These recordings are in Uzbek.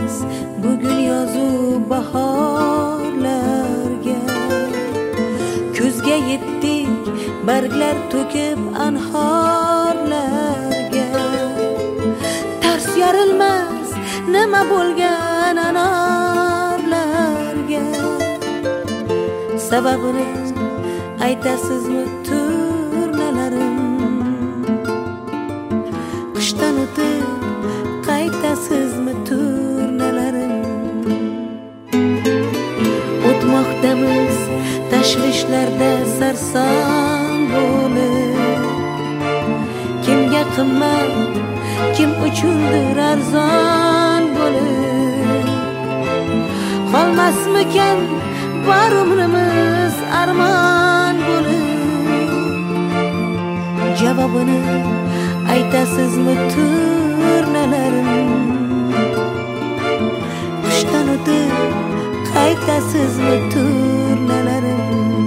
emas bugun yozu bahorlarga. Kuzga yetdik barglar to'kib anhorlarga. Tars yorilmas nima bo'lgan anorlarga. Sababini aytasizmi turnalarim? Qishdan o'tib qaytasizmi turnalarim? O'tmoqdamiz tashvishlarda sarson bo'lib. Kimga qimmat, kim uchundir arzon bo'lib. Qolmasmikan bor umrimiz armon bo'lib. Javobini aytasizmi turnalarim? Qishdan o'tib qaytasizmi turnalarim?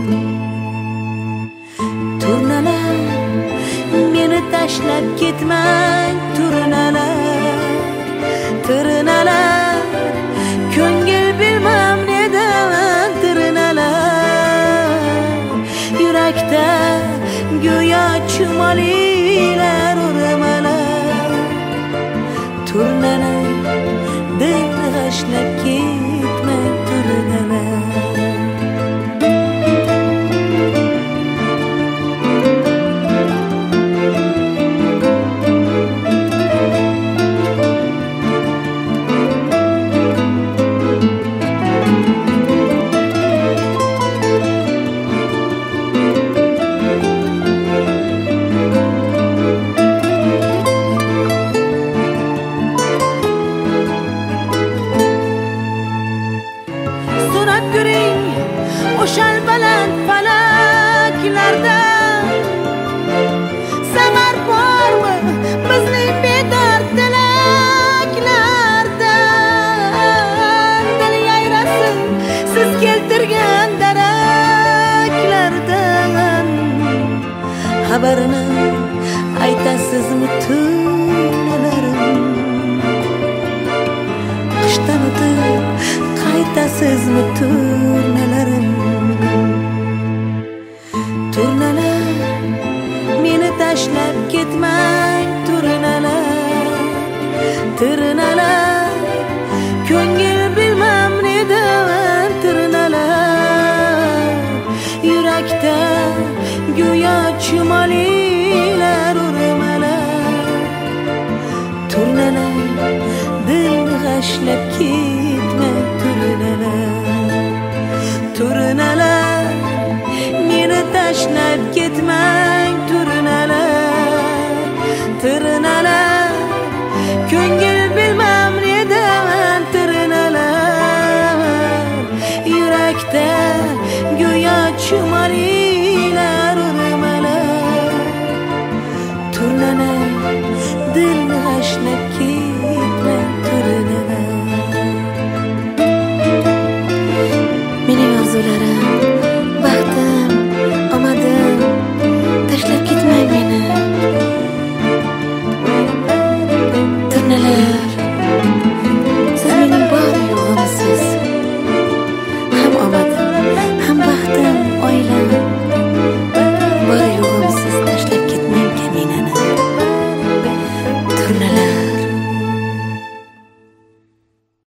Turnalar meni tashlab ketmang turnalar. Turnalar ko'ngil bilmam nedaman turnalar. Yurakda go'yo chumolilar urmalar. Turnalar dilni g'ashlab ketmang turnalar. O'shal baland falaklarda samar bormi bizning bedor tilaklarda? Dil yayrasin siz keltirgan daraklardan. Xabarini aytasizmi turnalarim? Qishdan o'tib qaytasizmi turnalarim? Turnalar meni tashlab ketmang turnalar. Turnalar ko'ngil bilmam nedaman turnalar. Yurakda go'yo chumolilar urmalar. Turnalar dilni g'ashlab ketmang turnalar. Turnalar meni tashlab ketmang